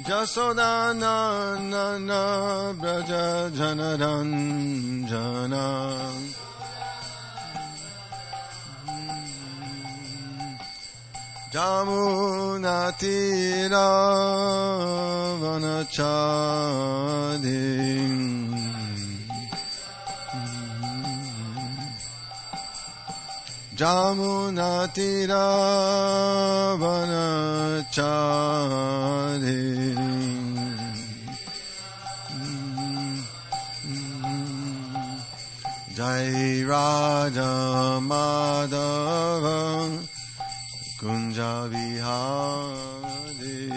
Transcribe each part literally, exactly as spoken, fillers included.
Jasodhanandana Braja Janaranjana Jamunatira Vanachadin Jamunatira Vanachadin Jai Radha Madhava Kunja Vihari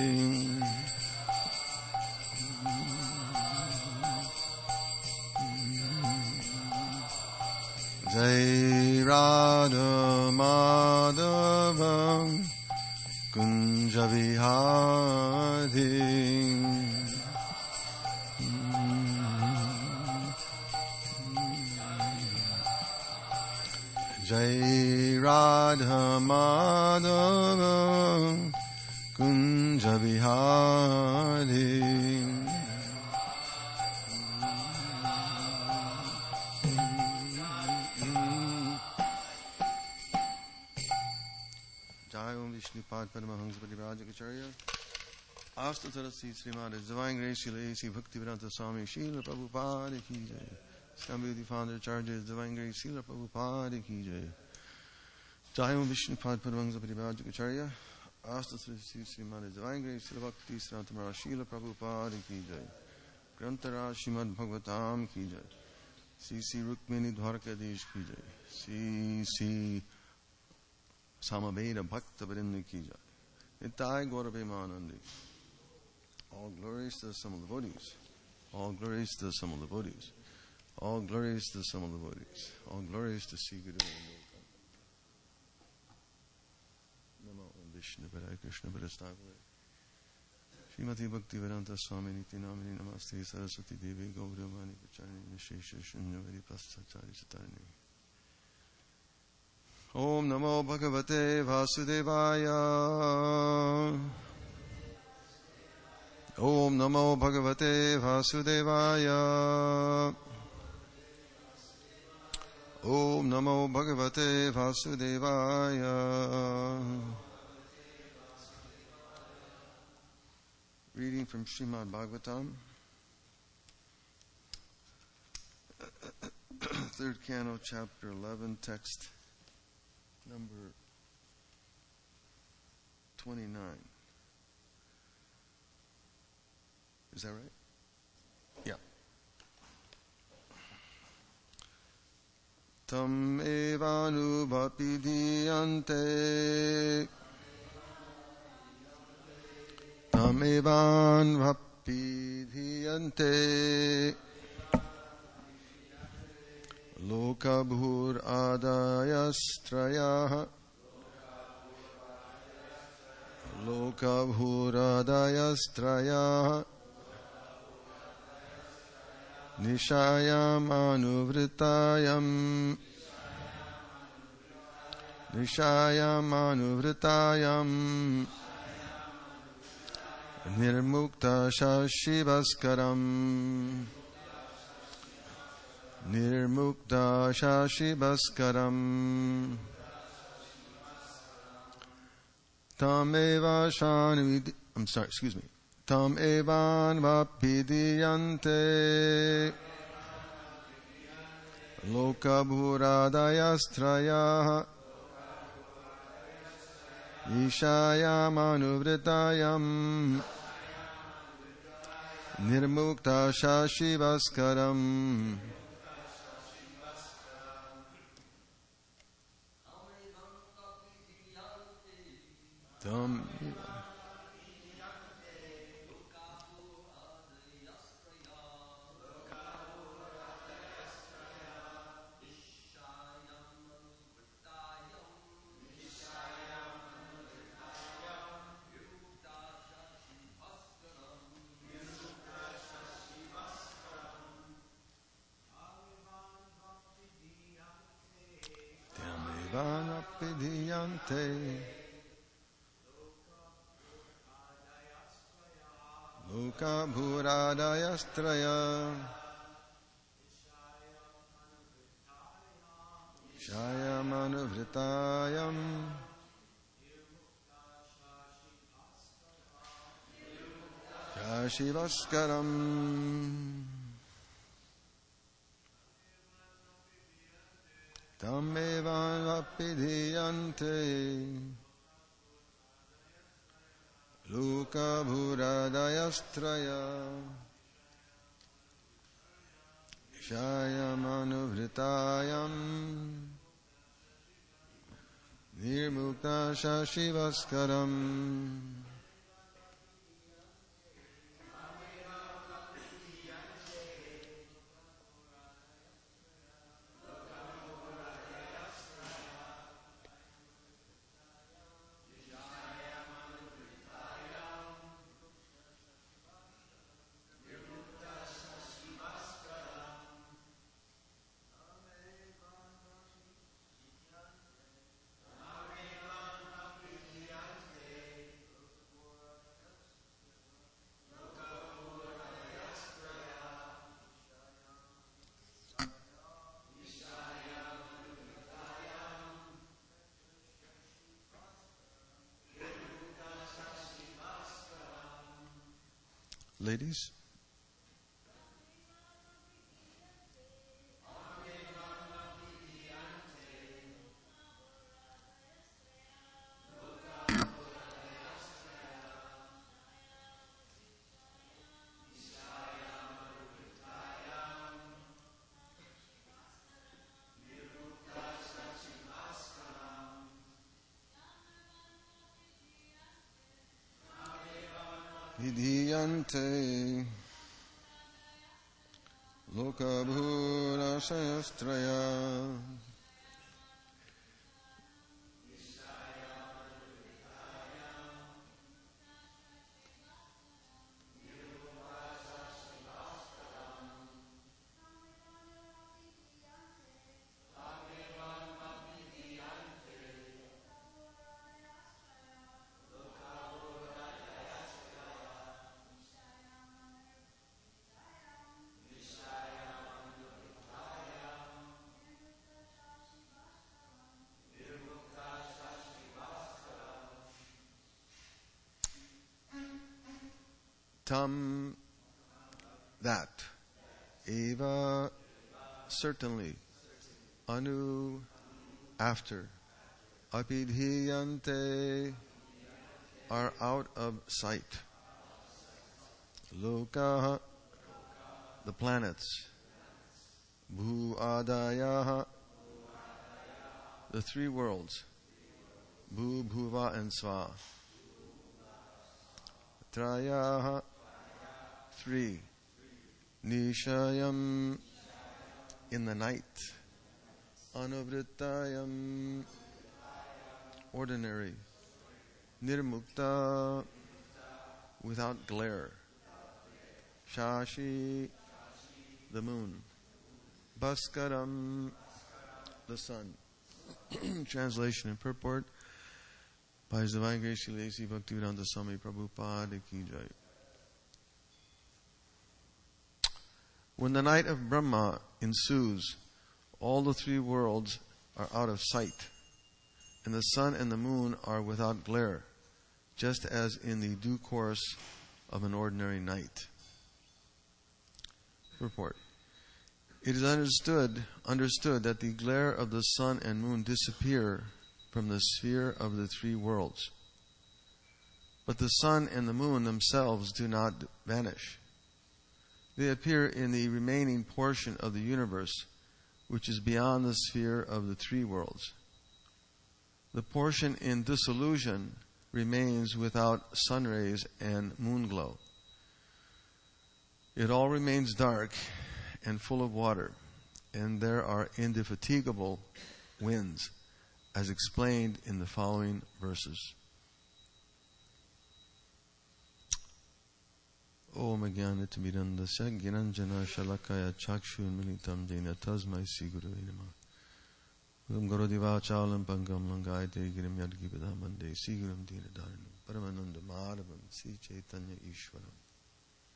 Jai Radha Madhava Kunja Vihari Jai Radha Madhava Kunja Vihari Jai Om Vishnupad Paramahansa Parivrajacharya Astatarasi Srimad Divine Grace Shila A C Bhaktivedanta Swami Srila Prabhupada Ki Jai Stambudi Founder Charges Divine Grace Srila Prabhupada Ki Jai Jai Om Vishnupad Paramahansa Parivrajacharya Astatarasi Srimad Divine Grace Srila Bhakti Srantamara Srila Prabhupada Ki Jai Grantara Srimad Bhagavatam Ki Jai C C Rukmini Dwarkadesh Ki Jai C C Samaveda Bhakta Vrinda Ki Jai Nitai Gaurapremanandi. All glories to the sum of the devotees. All glories to the sum of the devotees. All glories to the sum of the devotees. All glories to Sri Guru. Namo Om Vishnu Padaya Krishna Padasthavaya Srimati Bhaktivedanta Swami Niti Namini Namaste Saraswati Devi Gauravani Pacharani Nishesha Shunyavadi Pasachari Satarani Om Namo Bhagavate Vasudevaya Om Namo Bhagavate Vasudevaya Om Namo Bhagavate Vasudevaya Reading from Srimad Bhagavatam Third Canto, Chapter eleven, Text number twenty-nine. Is that right? Yeah. Tam evanu vapidiyante Tam evan vapidiyante Lokabhur adayastrayah Lokabhur adayastrayah Nishayam anuvritayam Nishayam anuvritayam Nirmukta shashivaskaram Nirmukta shashivaskaram Tam eva shanvid I'm sorry, excuse me. Tam evan vapidiyante Lokabhuradayastrayah Ishayam anuvritayam Nirmukta shashivaskaram Tam Vanapidiyante Luka Bhuradayastraya Shayamanuvritayam Kashivaskaram Tammevan vapidhiyante Luka Bhuradayastraya Shayamanuvritayam Nirmukta Shashivaskaram Ladies? Vidhiyante Loka Bhurasayastraya Tam, that, eva, certainly, anu, after, apidhiyante, are out of sight, loka, the planets, bhu adaya, the three worlds, bhu, bhuva, and sva, traya, three, nishayam, in the night, anuvrittayam, ordinary, nirmukta, without glare, shashi, the moon, bhaskaram, the sun. Translation and purport by His Divine Grace Srila A C Bhaktivedanta Swami Prabhupada Ki Jai. When the night of Brahma ensues, all the three worlds are out of sight, and the sun and the moon are without glare, just as in the due course of an ordinary night. Report. It is understood, understood that the glare of the sun and moon disappear from the sphere of the three worlds. But the sun and the moon themselves do not vanish. They appear in the remaining portion of the universe, which is beyond the sphere of the three worlds. The portion in dissolution remains without sun rays and moon glow. It all remains dark and full of water, and there are indefatigable winds, as explained in the following verses. Om Jnanatimirandasya Gyananjana Shalakaya Chakshunmilitam Jena Tasmai Sri Gurave Namah. Om Garodeva Chalam Pangam Langayate Girim Yadgipadahamande Sri Gurum Dina Dharanam Paramananda Madhavam Sri Chaitanya Ishwaram.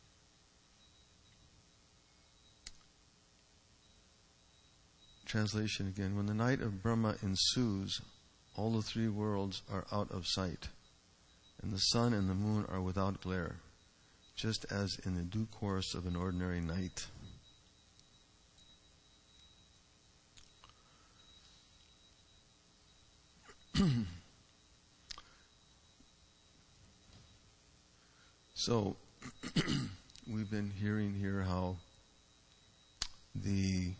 translation again. When the night of Brahma ensues, all the three worlds are out of sight, and the sun and the moon are without glare, just as in the due course of an ordinary night. So, we've been hearing here how the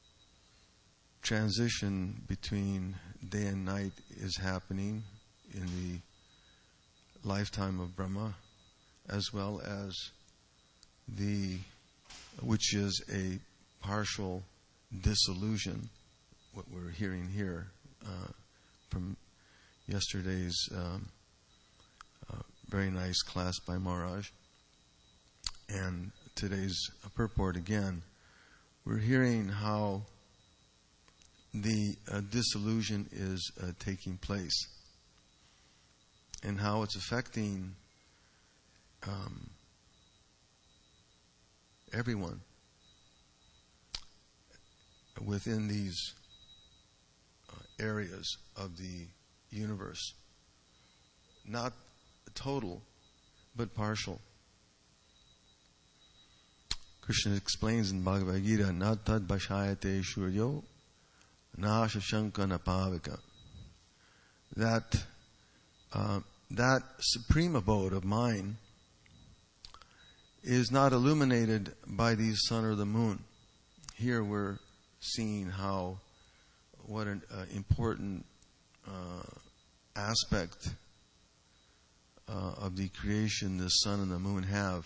transition between day and night is happening in the lifetime of Brahma, as well as the, which is a partial dissolution, what we're hearing here uh, from yesterday's um, uh, very nice class by Maharaj, and today's purport again. We're hearing how the uh, dissolution is uh, taking place and how it's affecting um, everyone within these uh, areas of the universe. Not total, but partial. Krishna explains in Bhagavad Gita, na tad bhashayate shuryo, na shashanka na pavika. That, uh, that supreme abode of mine is not illuminated by the sun or the moon. Here we're seeing how, what an uh, important uh, aspect uh, of the creation the sun and the moon have.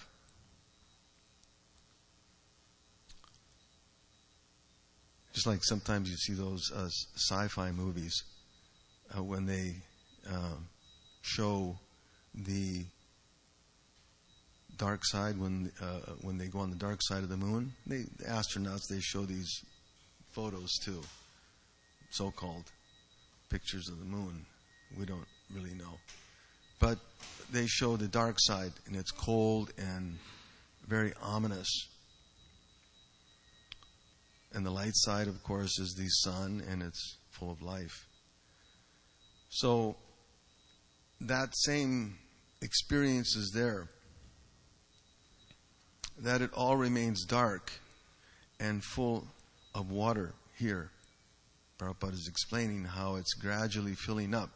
Just like sometimes you see those uh, sci-fi movies uh, when they uh, show the dark side, when uh, when they go on the dark side of the moon, they, the astronauts, they show these photos too, so-called pictures of the moon. We don't really know. But they show the dark side, and it's cold and very ominous. And the light side, of course, is the sun, and it's full of life. So that same experience is there. That it all remains dark and full of water here. Prabhupada is explaining how it's gradually filling up.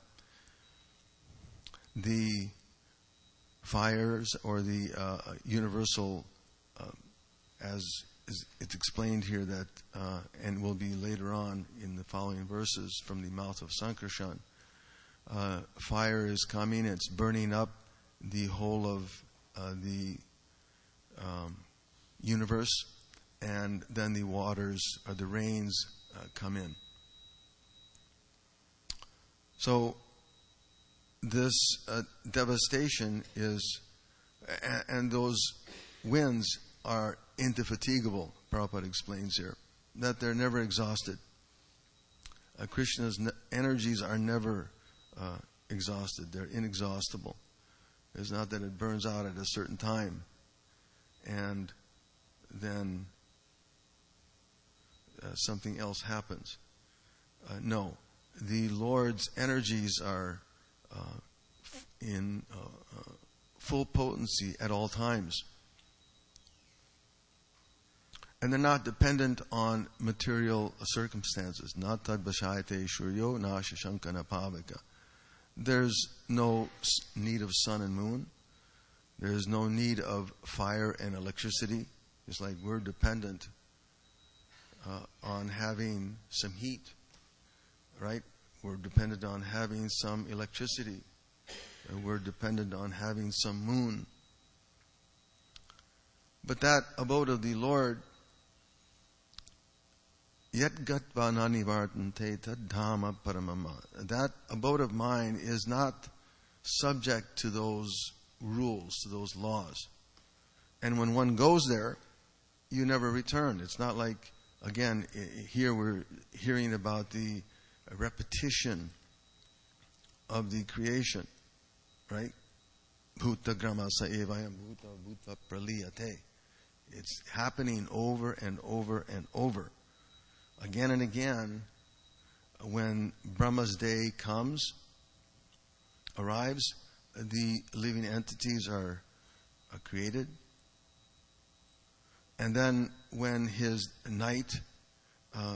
The fires or the uh, universal, uh, as is, it's explained here that, uh, and will be later on in the following verses from the mouth of Sankarshan, uh, fire is coming, it's burning up the whole of uh, the um, universe, and then the waters or the rains uh, come in. So this uh, devastation is, and, and those winds are indefatigable, Prabhupada explains here, that they're never exhausted. Uh, Krishna's ne- energies are never uh, exhausted. They're inexhaustible. It's not that it burns out at a certain time and then uh, something else happens. Uh, no. The Lord's energies are uh, in uh, uh, full potency at all times. And they're not dependent on material circumstances. Not tad bhashayate shuryo na shashanka na pavika. There's no need of sun and moon. There's no need of fire and electricity. It's like we're dependent uh, on having some heat, right? We're dependent on having some electricity. And we're dependent on having some moon. But that abode of the Lord, yet gatva nanivartante tad dhamma paramama. That abode of mine is not subject to those rules, to those laws. And when one goes there, you never return. It's not like, again, here we're hearing about the repetition of the creation, right? Bhuta gramasa evayam bhuta bhuta praliyate. It's happening over and over and over. again and again, when Brahma's day comes, arrives, the living entities are, are created. And then when his night uh,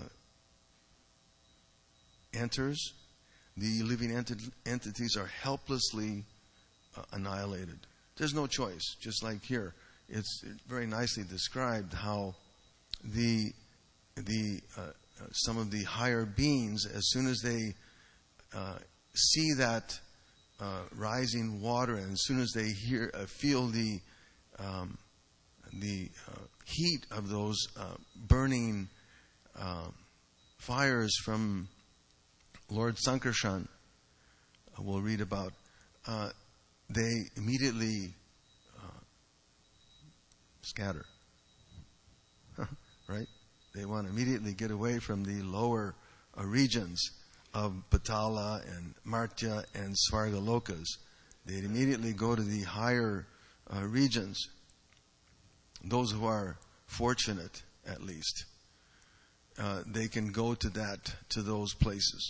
enters, the living enti- entities are helplessly uh, annihilated. There's no choice. Just like here, it's very nicely described how the the uh, uh, some of the higher beings, as soon as they uh, see that uh, rising water, and as soon as they hear uh, feel the um, the uh, heat of those uh, burning uh, fires from Lord Sankarshan, uh, we'll read about, uh, they immediately uh, scatter. Right? They want to immediately get away from the lower uh, regions of Patala and Martya and Svargalokas. They'd immediately go to the higher uh, regions. Those who are fortunate, at least, uh, they can go to that, to those places.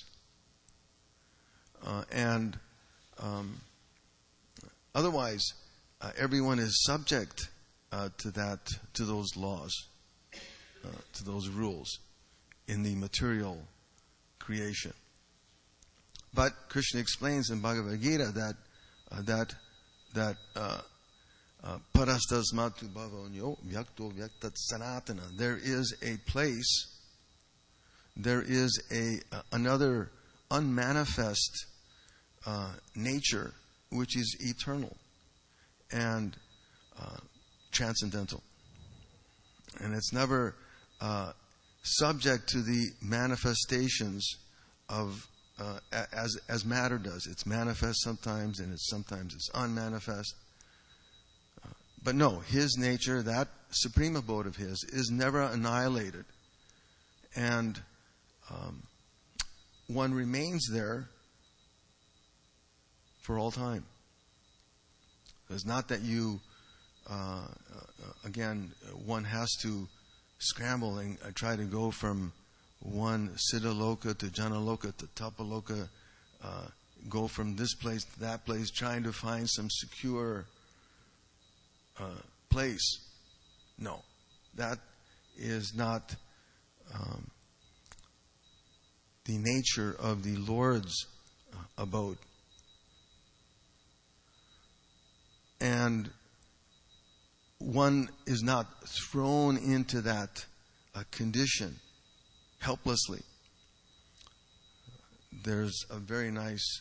Uh, and um, otherwise, uh, everyone is subject uh, to that, to those laws, uh, to those rules in the material creation. But Krishna explains in Bhagavad Gita that uh, that that. Uh, Uh, Parastasmatu bhavanyo vyakto vyaktat sanatana. There is a place, there is a uh, another unmanifest uh, nature which is eternal and uh, transcendental. And it's never uh, subject to the manifestations of uh, as as matter does. It's manifest sometimes, and it's sometimes it's unmanifest. But no, his nature, that supreme abode of his, is never annihilated. And um, one remains there for all time. It's not that you, uh, again, one has to scramble and try to go from one Siddhaloka to Janaloka to Tapaloka, uh, go from this place to that place, trying to find some secure Uh, place. No, that is not um, the nature of the Lord's uh, abode. And one is not thrown into that uh, condition helplessly. There's a very nice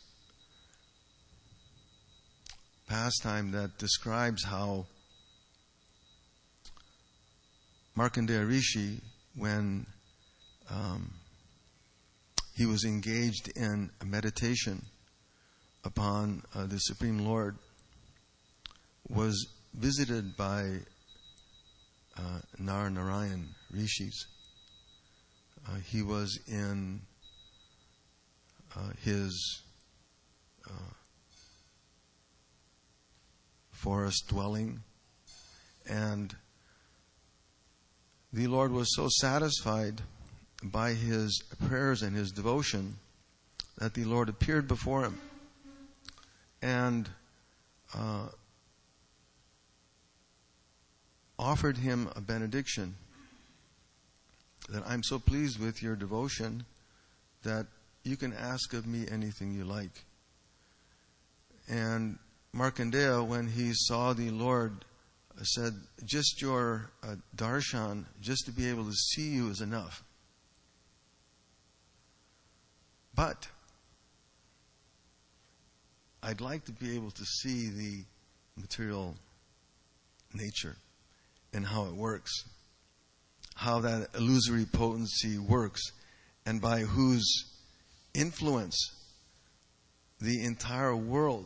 pastime that describes how Markandeya Rishi, when um, he was engaged in a meditation upon uh, the Supreme Lord, was visited by uh, Nar Narayan Rishis. Uh, he was in uh, his uh, forest dwelling, and the Lord was so satisfied by his prayers and his devotion that the Lord appeared before him and uh, offered him a benediction, that I'm so pleased with your devotion that you can ask of me anything you like. And Markandeya, when he saw the Lord, said, just your uh, darshan, just to be able to see you is enough. But I'd like to be able to see the material nature and how it works, how that illusory potency works, and by whose influence the entire world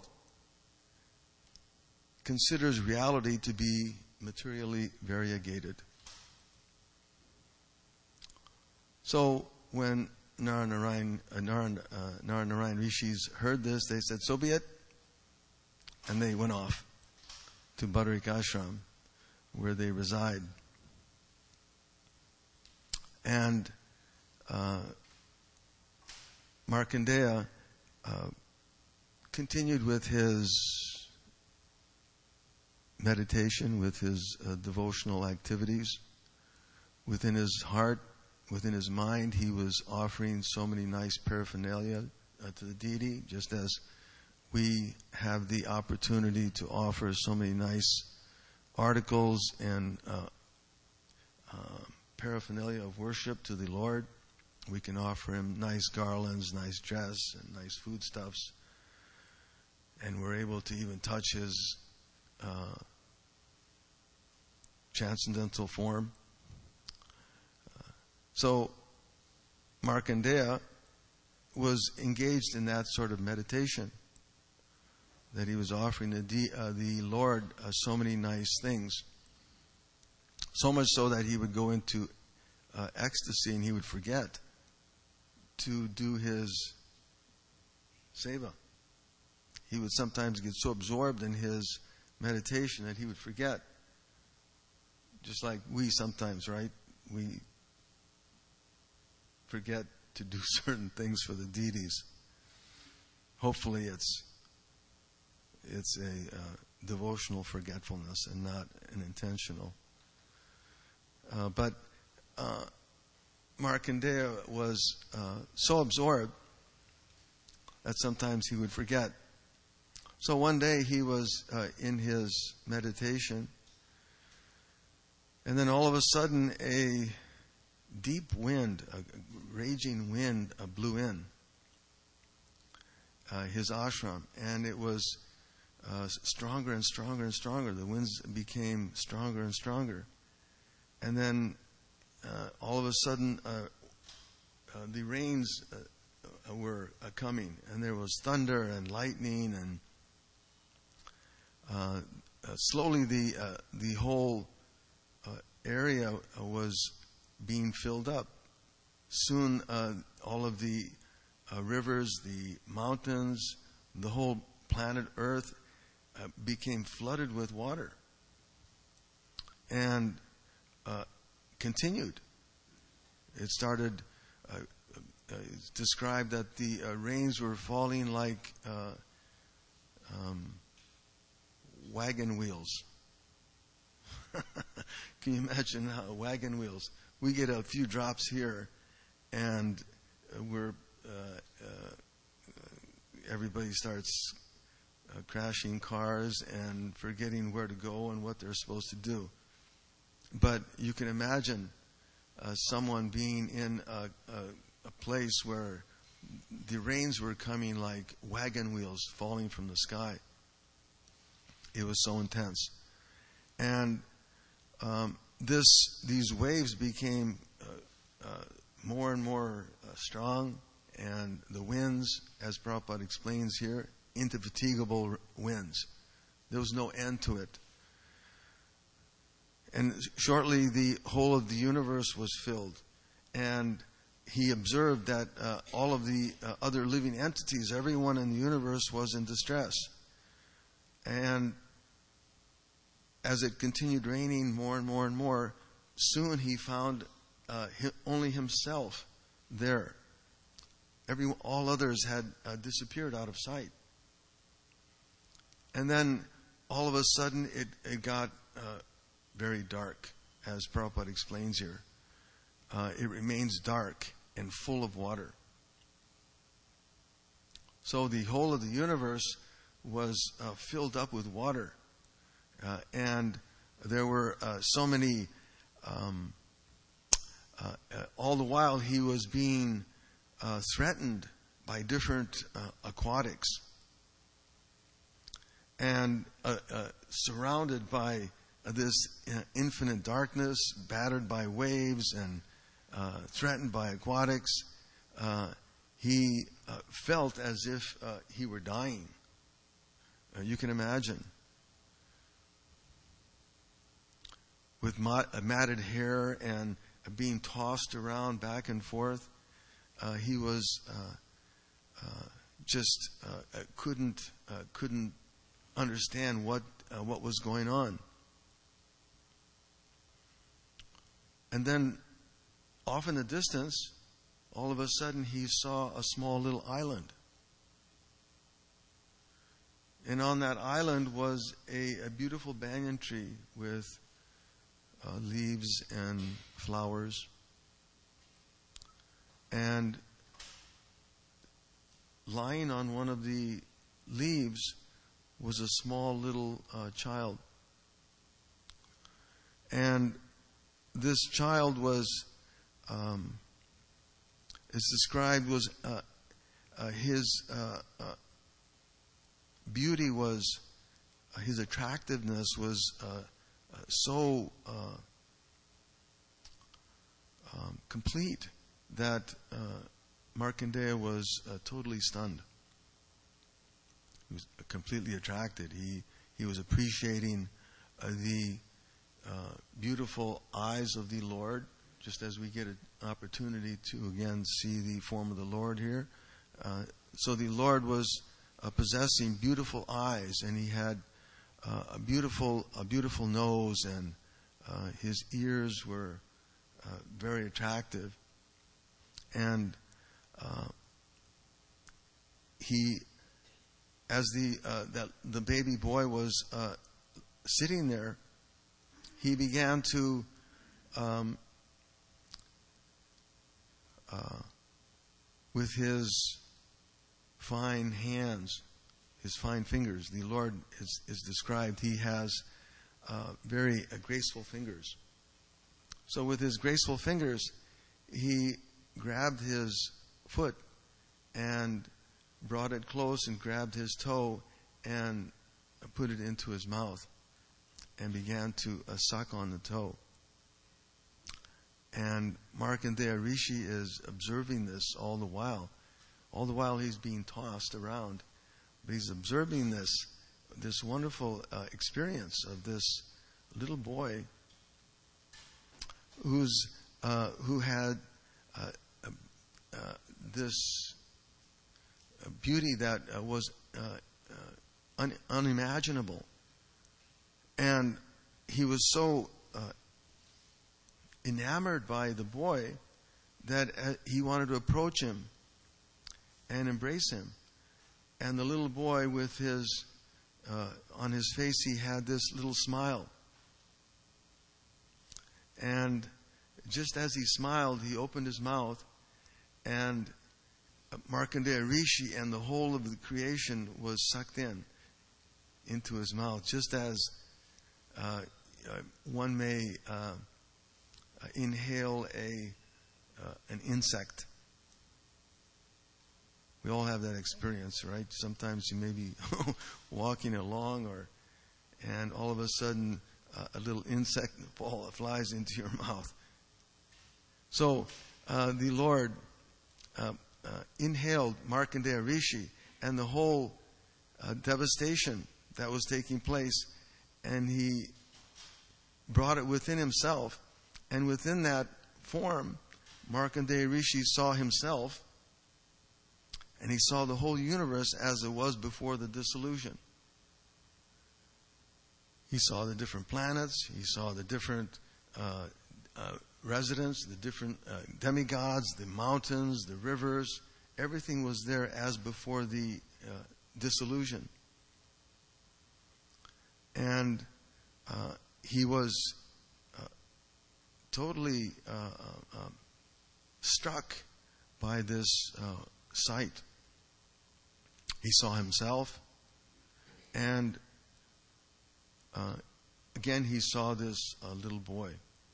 considers reality to be materially variegated. So when Narnarayan, uh, Naran, uh, Narnarayan Rishis heard this, they said, so be it. And they went off to Badarik Ashram, where they reside. And uh, Markandeya uh, continued with his meditation, with his uh, devotional activities. Within his heart, within his mind, he was offering so many nice paraphernalia uh, to the deity, just as we have the opportunity to offer so many nice articles and uh, uh, paraphernalia of worship to the Lord. We can offer him nice garlands, nice dress, and nice foodstuffs. And we're able to even touch his uh, transcendental form. Uh, so Markandeya was engaged in that sort of meditation, that he was offering the, de- uh, the Lord uh, so many nice things. So much so that he would go into uh, ecstasy and he would forget to do his seva. He would sometimes get so absorbed in his meditation that he would forget. Just like we sometimes, right? We forget to do certain things for the deities. Hopefully it's it's a uh, devotional forgetfulness and not an intentional. Uh, but uh, Markandeya was uh, so absorbed that sometimes he would forget. So one day he was uh, in his meditation, and then all of a sudden a deep wind, a raging wind uh, blew in uh, his ashram, and it was uh, stronger and stronger and stronger. The winds became stronger and stronger. And then uh, all of a sudden uh, uh, the rains uh, were uh, coming, and there was thunder and lightning, and uh, uh, slowly the uh, the whole uh, area was being filled up. Soon uh, all of the uh, rivers, the mountains, the whole planet Earth uh, became flooded with water. And Uh, continued. It started, uh, uh, it's described that the uh, rains were falling like uh, um, wagon wheels. Can you imagine how wagon wheels? We get a few drops here, and uh, we're uh, uh, everybody starts uh, crashing cars and forgetting where to go and what they're supposed to do. But you can imagine uh, someone being in a, a, a place where the rains were coming like wagon wheels falling from the sky. It was so intense. And um, this these waves became uh, uh, more and more uh, strong, and the winds, as Prabhupada explains here, indefatigable winds. There was no end to it. And shortly the whole of the universe was filled. And he observed that uh, all of the uh, other living entities, everyone in the universe was in distress. And as it continued raining more and more and more, soon he found uh, only himself there. Every, all others had uh, disappeared out of sight. And then all of a sudden it, it got uh, very dark, as Prabhupada explains here. Uh, it remains dark and full of water. So the whole of the universe was uh, filled up with water. Uh, and there were uh, so many, um, uh, uh, all the while he was being uh, threatened by different uh, aquatics. And uh, uh, surrounded by this uh, infinite darkness, battered by waves and uh, threatened by aquatics, uh, he uh, felt as if uh, he were dying. Uh, you can imagine. With mat- matted hair and uh, being tossed around back and forth, uh, he was uh, uh, just uh, couldn't uh, couldn't understand what uh, what was going on. And then, off in the distance, all of a sudden he saw a small little island. And on that island was a, a beautiful banyan tree with uh, leaves and flowers. And lying on one of the leaves was a small little uh, child. And this child was, um, it's described, was uh, uh, his uh, uh, beauty was, uh, his attractiveness was uh, uh, so uh, um, complete that uh, Markandeya was uh, totally stunned. He was completely attracted. He he was appreciating uh, the uh, beautiful eyes of the Lord, just as we get an opportunity to again see the form of the Lord here. Uh, so the Lord was uh, possessing beautiful eyes, and he had uh, a beautiful a beautiful nose, and uh, his ears were uh, very attractive, and uh, he. As the uh, that the baby boy was uh, sitting there, he began to um, uh, with his fine hands, his fine fingers. The Lord is, is described. He has uh, very uh, graceful fingers. So with his graceful fingers, he grabbed his foot and brought it close and grabbed his toe and put it into his mouth and began to uh, suck on the toe. And Markandeya Rishi is observing this all the while. All the while he's being tossed around. But he's observing this, this wonderful uh, experience of this little boy who's, uh, who had uh, uh, this beauty that uh, was uh, uh, un- unimaginable. And he was so uh, enamored by the boy that uh, he wanted to approach him and embrace him. And the little boy, with his, uh, on his face, he had this little smile. And just as he smiled, he opened his mouth, and Markandeya Rishi and the whole of the creation was sucked in into his mouth, just as uh, one may uh, inhale a uh, an insect. We all have that experience, right? Sometimes you may be walking along, or and all of a sudden uh, a little insect fall flies into your mouth. So uh, the Lord Uh, Uh, inhaled Markandeya Rishi and the whole uh, devastation that was taking place, and he brought it within himself, and within that form Markandeya Rishi saw himself, and he saw the whole universe as it was before the dissolution. He saw the different planets, he saw the different uh, uh, residents, the different uh, demigods, the mountains, the rivers. Everything was there as before the uh, dissolution. And uh, he was uh, totally uh, uh, uh, struck by this uh, sight. He saw himself, and uh, again he saw this uh, little boy.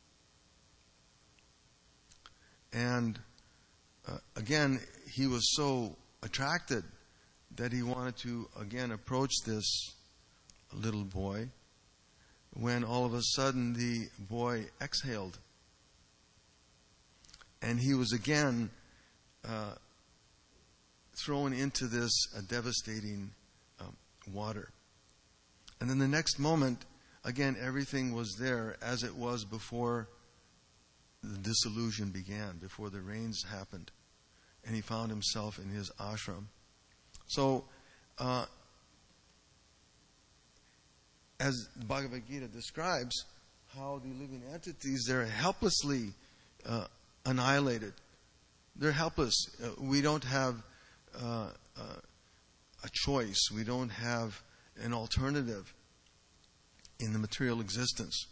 And uh, again, he was so attracted that he wanted to again approach this little boy, when all of a sudden the boy exhaled. And he was again uh, thrown into this uh, devastating um, water. And then the next moment, again, everything was there as it was before the dissolution began, before the rains happened, and he found himself in his ashram. So, uh, as the Bhagavad Gita describes, how the living entities, they're helplessly uh, annihilated they're helpless. Uh, we don't have uh, uh, a choice. We don't have an alternative in the material existence.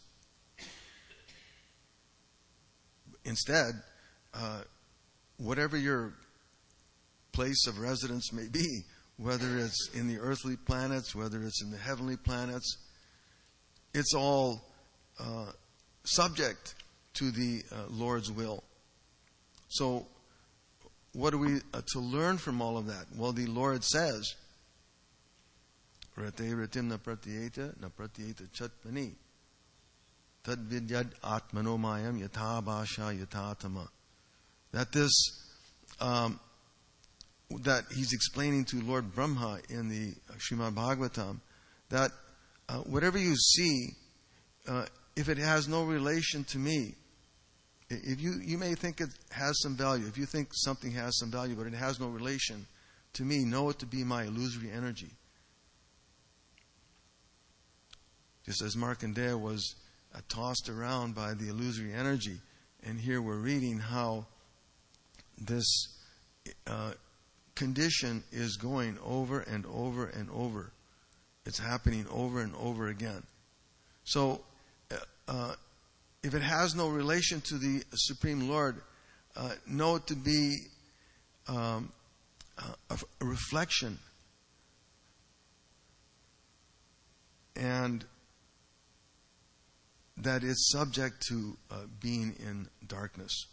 Instead, uh, whatever your place of residence may be, whether it's in the earthly planets, whether it's in the heavenly planets, it's all uh, subject to the uh, Lord's will. So, what are we uh, to learn from all of that? Well, the Lord says, Rate ritim na pratyeta na pratyeta chatmani tad vidyad atmanomayam yatha bhasha yathatama. That this, um, that he's explaining to Lord Brahma in the Srimad Bhagavatam, that uh, whatever you see, uh, if it has no relation to me, if you, you may think it has some value, if you think something has some value, but it has no relation to me, know it to be my illusory energy. Just as Markandeya was uh, tossed around by the illusory energy, and here we're reading how this uh, condition is going over and over and over. It's happening over and over again. So, uh, uh, if it has no relation to the Supreme Lord, uh, know it to be um, a, a reflection. And that it's subject to uh, being in darkness.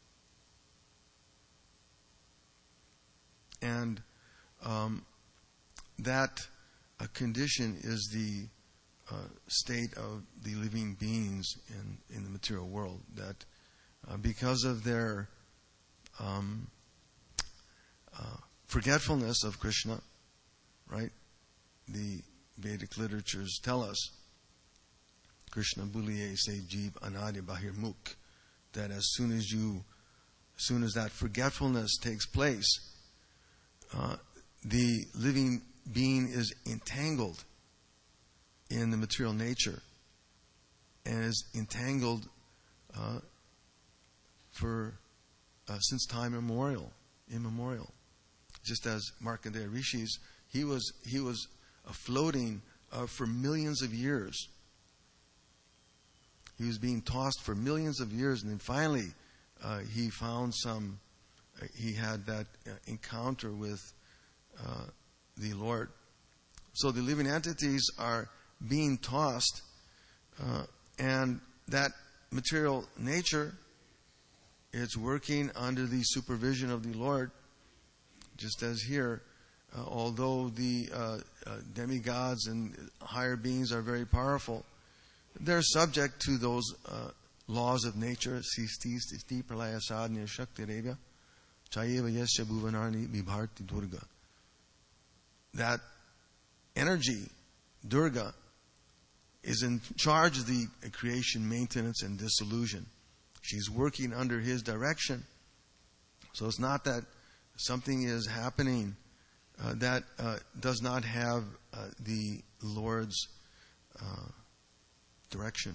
And um, that uh, condition is the uh, state of the living beings in, in the material world. That uh, because of their um, uh, forgetfulness of Krishna, right? The Vedic literatures tell us, Krishna buliye se jeev anadya bahir mukh, that as soon as you, as soon as that forgetfulness takes place, uh, the living being is entangled in the material nature and is entangled uh, for uh, since time immemorial, immemorial. Just as Markandeya Rishis, he was he was uh, floating uh, for millions of years. He was being tossed for millions of years, and then finally uh, he found some. Uh, he had that uh, encounter with uh, the Lord. So the living entities are being tossed, uh, and that material nature, it's working under the supervision of the Lord. Just as here, uh, although the uh, uh, demigods and higher beings are very powerful, they're subject to those uh, laws of nature. Sisti, stisti, pralaya, sadhya, shakti, revya, chayeva, yasya, bhuvanarni, vibharti, durga. That energy, Durga, is in charge of the creation, maintenance, and dissolution. She's working under his direction. So it's not that something is happening uh, that uh, does not have uh, the Lord's uh, direction.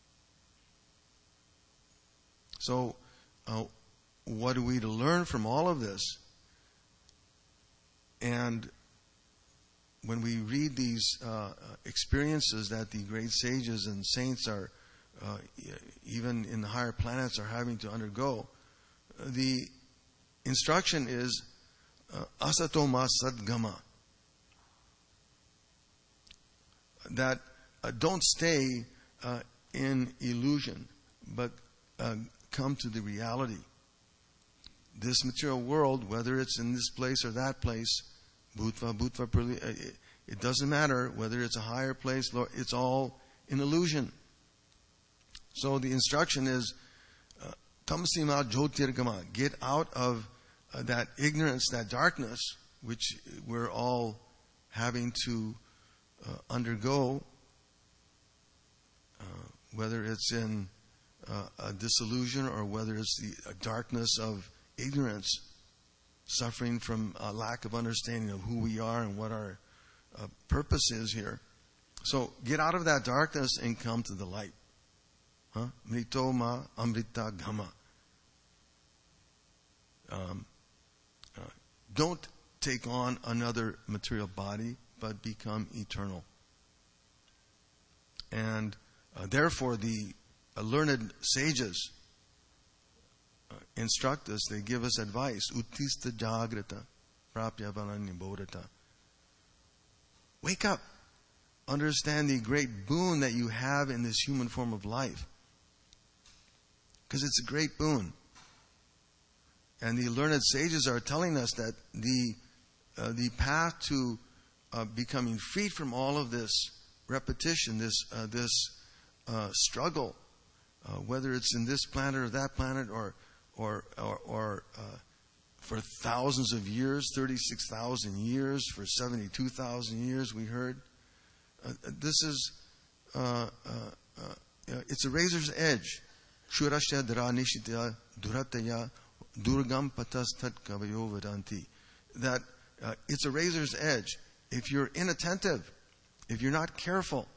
So, uh, what are we to learn from all of this? And when we read these uh, experiences that the great sages and saints are, uh, even in the higher planets, are having to undergo, the instruction is uh, asato ma sadgama. That uh, don't stay uh, in illusion, but uh, come to the reality. This material world, whether it's in this place or that place, Bhutva, Bhutva, Purli, it doesn't matter whether it's a higher place, it's all an illusion. So the instruction is, Tamasima Jyotirgama, get out of uh, that ignorance, that darkness, which we're all having to uh, undergo, uh, whether it's in uh, a disillusion or whether it's the darkness of ignorance, suffering from a lack of understanding of who we are and what our uh, purpose is here. So get out of that darkness and come to the light. Huh? Mrito ma amrita gama. um, uh, don't take on another material body, but become eternal. And uh, therefore, the uh, learned sages uh, instruct us, they give us advice. Uttista jagrata, prapya valanibodhata. Wake up. Understand the great boon that you have in this human form of life. Because it's a great boon. And the learned sages are telling us that the uh, the path to uh, becoming freed from all of this repetition, this uh, this uh, struggle, uh, whether it's in this planet or that planet, or or or, or uh, for thousands of years, thirty-six thousand years, for seventy-two thousand years, we heard. Uh, this is, uh, uh, uh, it's a razor's edge. Shurashya dhara nishitya durataya durgam patastat kavayo vedanti. That uh, it's a razor's edge. If you're inattentive, if you're not careful,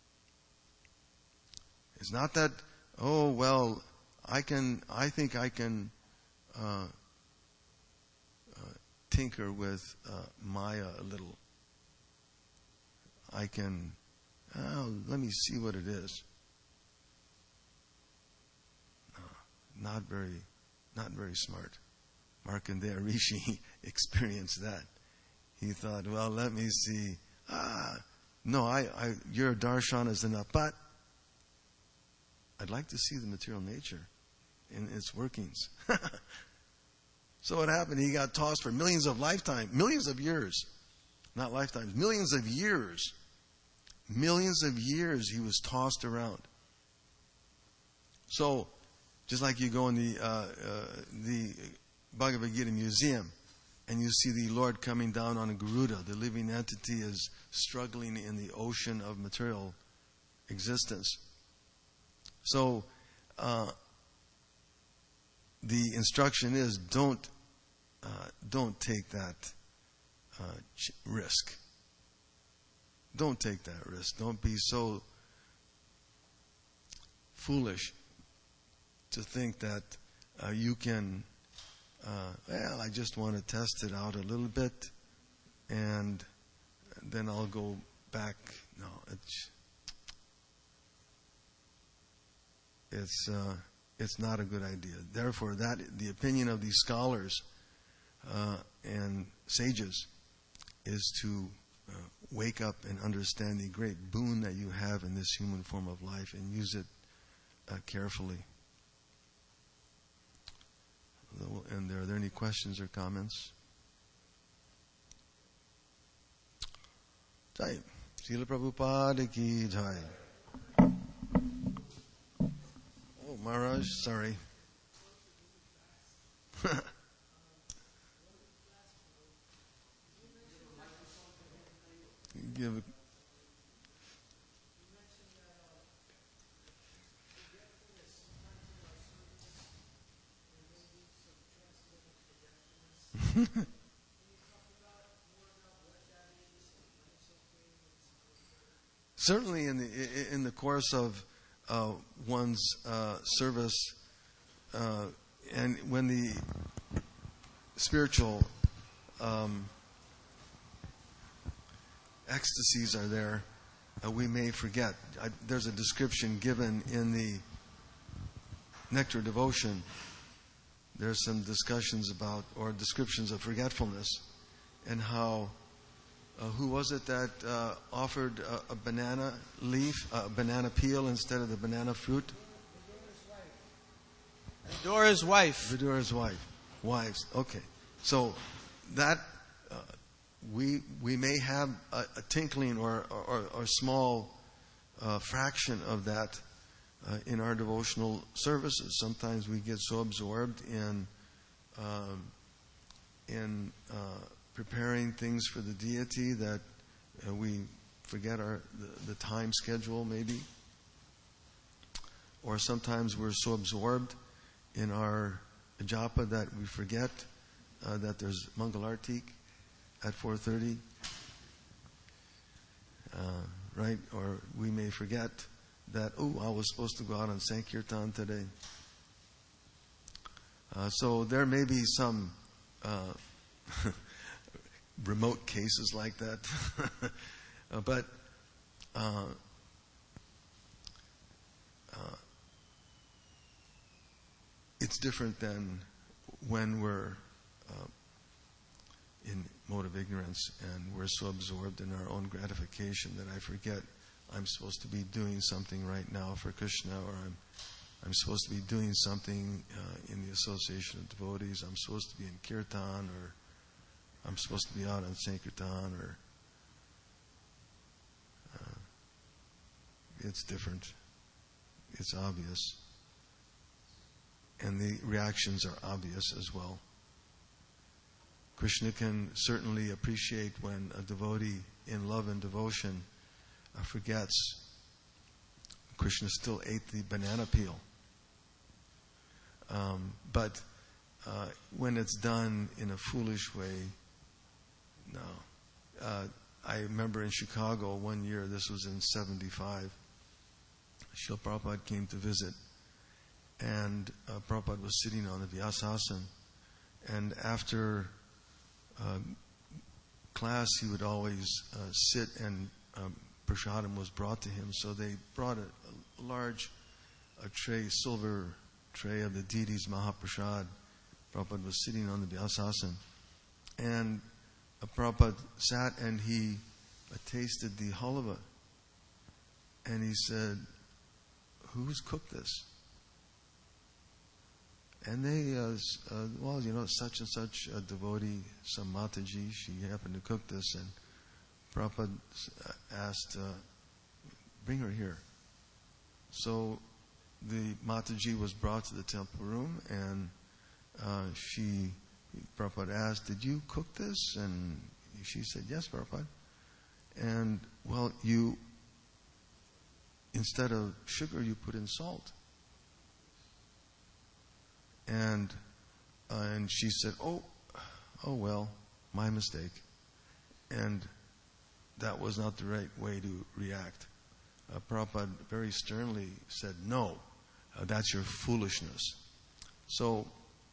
it's not that, oh, well, I can, I think I can uh, uh, tinker with uh, Maya a little. I can, oh, let me see what it is. No, not very, not very smart. Markandeya Rishi experienced that. He thought, well, let me see. Ah, no, I, I, your darshan is enough, but I'd like to see the material nature in its workings. So what happened? He got tossed for millions of lifetimes, millions of years, not lifetimes, millions of years. Millions of years he was tossed around. So, just like you go in the uh, uh, the Bhagavad Gita museum and you see the Lord coming down on a Garuda, the living entity is struggling in the ocean of material existence. So, uh, the instruction is don't uh, don't take that uh, ch- risk. Don't take that risk. Don't be so foolish to think that uh, you can, uh, well, I just want to test it out a little bit and then I'll go back. No, it's, it's, uh, it's not a good idea. Therefore, that the opinion of these scholars uh, and sages is to Uh, wake up and understand the great boon that you have in this human form of life and use it uh, carefully. And are there any questions or comments? Jai. Srila Prabhupada ki jai. Oh, Maharaj, sorry. Give certainly in the in the course of uh, one's uh, service, uh, and when the spiritual um, ecstasies are there, uh, we may forget. I, there's a description given in the Nectar Devotion. There's some discussions about, or descriptions of forgetfulness, and how, uh, who was it that uh, offered a, a banana leaf, a banana peel instead of the banana fruit? Vidura's wife. Vidura's wife. Wives. Okay. So that uh, we we may have a, a tinkling or or, or small uh, fraction of that uh, in our devotional services. Sometimes we get so absorbed in um, in uh, preparing things for the deity that uh, we forget our the, the time schedule, maybe. Or sometimes we're so absorbed in our japa that we forget uh, that there's Mangalartik at four thirty, uh, right? Or we may forget that, oh, I was supposed to go out on Sankirtan today. Uh, so there may be some uh, remote cases like that, uh, but uh, uh, it's different than when we're uh, in mode of ignorance and we're so absorbed in our own gratification that I forget I'm supposed to be doing something right now for Krishna, or I'm I'm supposed to be doing something uh, in the association of devotees. I'm supposed to be in kirtan, or I'm supposed to be out on Sankirtan, or uh, it's different. It's obvious. And the reactions are obvious as well. Krishna can certainly appreciate when a devotee in love and devotion uh, forgets. Krishna still ate the banana peel. Um, but uh, when it's done in a foolish way, no. Uh, I remember in Chicago one year, this was in seventy-five, Srila Prabhupada came to visit, and uh, Prabhupada was sitting on the Vyasasana, and after uh, class he would always uh, sit, and um, prasadam was brought to him, so they brought a, a large a tray, silver tray of the deities Mahaprasad. Prabhupada was sitting on the Vyasasana, and uh, Prabhupada sat and he uh, tasted the halva, and he said, "Who's cooked this?" And they, uh, uh, well, you know, such and such a devotee, some Mataji, she happened to cook this, and Prabhupada asked, uh, "Bring her here." So the Mataji was brought to the temple room, and uh, she, Prabhupada asked, "Did you cook this?" And she said, "Yes, Prabhupada." And, well, you, instead of sugar, you put in salt. And uh, and she said, "Oh, oh well, my mistake." And that was not the right way to react. Uh, Prabhupada very sternly said, "No, uh, that's your foolishness." So,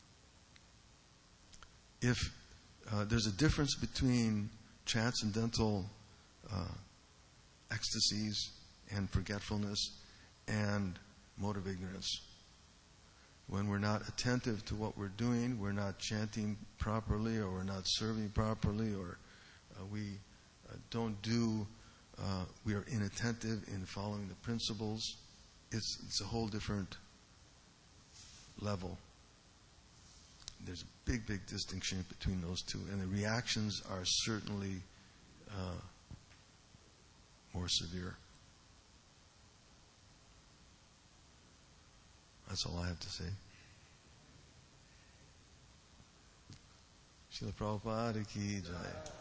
if uh, there's a difference between transcendental uh, ecstasies and forgetfulness and mode of ignorance. When we're not attentive to what we're doing, we're not chanting properly, or we're not serving properly, or uh, we uh, don't do, uh, we are inattentive in following the principles, it's, it's a whole different level. There's a big, big distinction between those two, and the reactions are certainly uh, more severe. That's all I have to say. Srila Prabhupada ki jai.